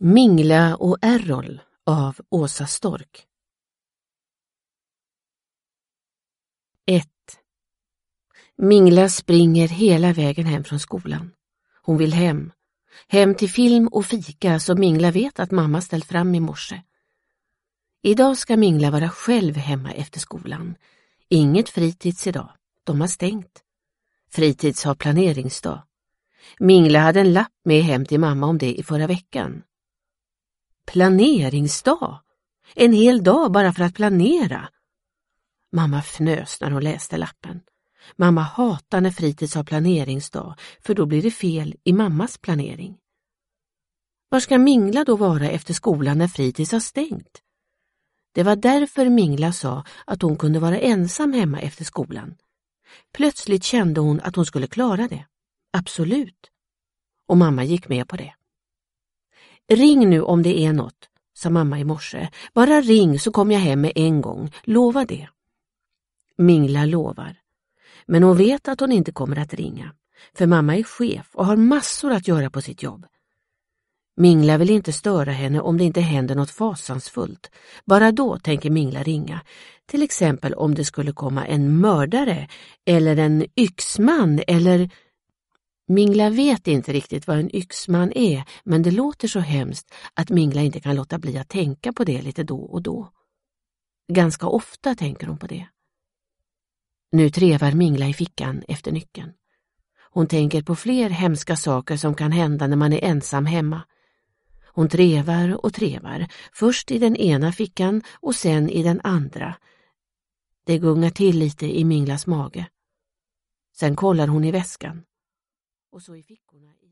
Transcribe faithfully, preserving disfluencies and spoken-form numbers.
Mingla och Errol av Åsa Stork. ett. Mingla springer hela vägen hem från skolan. Hon vill hem. Hem till film och fika som Mingla vet att mamma ställt fram i morse. Idag ska Mingla vara själv hemma efter skolan. Inget fritids idag. De har stängt. Fritids har planeringsdag. Mingla hade en lapp med hem till mamma om det i förra veckan. Planeringsdag? En hel dag bara för att planera? Mamma fnös när hon läste lappen. Mamma hatar när fritids har planeringsdag, för då blir det fel i mammas planering. Var ska Mingla då vara efter skolan när fritids har stängt? Det var därför Mingla sa att hon kunde vara ensam hemma efter skolan. Plötsligt kände hon att hon skulle klara det. Absolut. Och mamma gick med på det. Ring nu om det är något, sa mamma i morse. Bara ring så kommer jag hem med en gång. Lova det. Mingla lovar. Men hon vet att hon inte kommer att ringa. För mamma är chef och har massor att göra på sitt jobb. Mingla vill inte störa henne om det inte händer något fasansfullt. Bara då tänker Mingla ringa. Till exempel om det skulle komma en mördare eller en yxman eller... Mingla vet inte riktigt vad en yxman är, men det låter så hemskt att Mingla inte kan låta bli att tänka på det lite då och då. Ganska ofta tänker hon på det. Nu trevar Mingla i fickan efter nyckeln. Hon tänker på fler hemska saker som kan hända när man är ensam hemma. Hon trevar och trevar, först i den ena fickan och sen i den andra. Det gungar till lite i Minglas mage. Sen kollar hon i väskan. Och så i fickorna